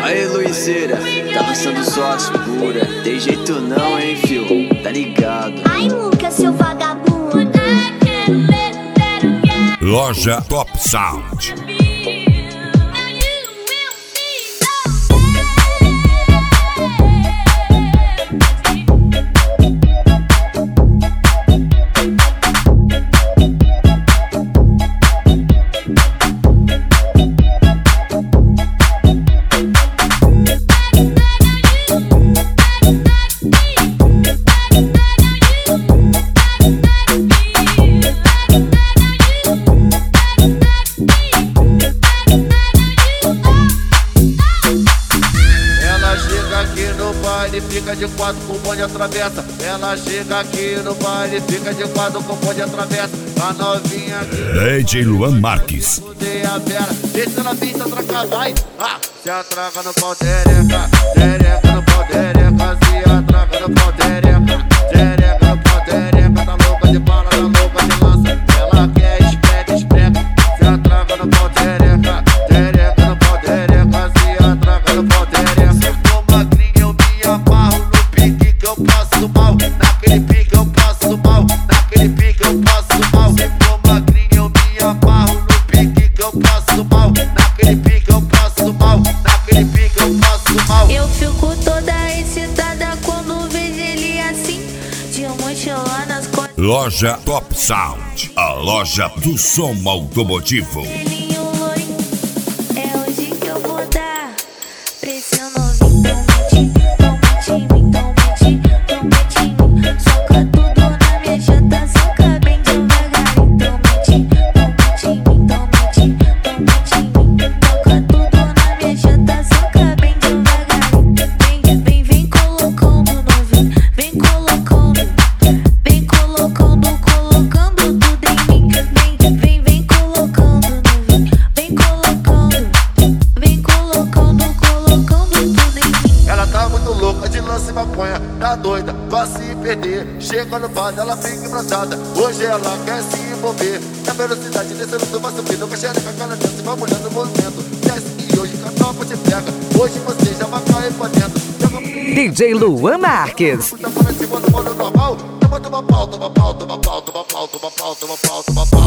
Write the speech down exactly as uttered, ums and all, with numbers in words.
Aí, Luizeira, tá lançando só as pura. Tem jeito não, hein, fio? Tá ligado? Ai, Muca, seu vagabundo. Loja Top Sound. Fica de quatro com o bonde atravessa. Ela chega aqui no baile, fica de quatro com o bonde atravessa. A novinha aqui D J Luan Marques. Mudei a vera, deixa na pista, atraca, vai. Ah, se atraca no pau, tereca, tereca no pau, tereca. Se atraca no pau, tereca, tereca no pau, tereca. Tá louca de bala, tá louca de lança. Ela quer espreca, espreca. Se atraca no pau, tereca, tereca no pau, tereca. Se atraca no pau, tereca. Se for magrinha eu me amarro no pique que eu passo mal. Naquele pique eu passo mal, naquele pique eu passo mal. Se for magrinha eu me amarro no pique que eu passo mal. Naquele pique eu passo mal, naquele pique eu passo mal. Eu fico toda excitada quando vejo ele assim, de mochila nas costas. Loja Top Sound, a loja do som automotivo. Cabelinho loiro, é hoje que eu vou dar pra esse novinho. Não mete, não mete em mim, não mete, não mete em mim. Soca tudo na minha chata, soca bem devagarinho. Não mete, não mete em mim, não mete, não mete em mim. Soca tudo na minha chata, soca bem devagarinho. Vem, vem, vem colocando novinho, vem colocando, vem colocando, colocando tudo em mim. Vem, vem, vem colocando novinho, vem colocando, vem colocando, colocando tudo em mim. Ela tá muito louca de lance e maconha, tá doida, vai se perder. Chega no bar, ela fica engraçada. Hoje ela quer se envolver. Na velocidade, descendo, tu vai subindo. Com a xereca, cara dentro, vai mulhando o movimento. Desce e hoje a tropa te pega. Hoje você já vai cair pra dentro. D J Luan Marques. Tá falando assim, bota o molho normal. Toma, toma pau, toma pau, toma pau, toma pau, toma pau, toma pau, toma pau.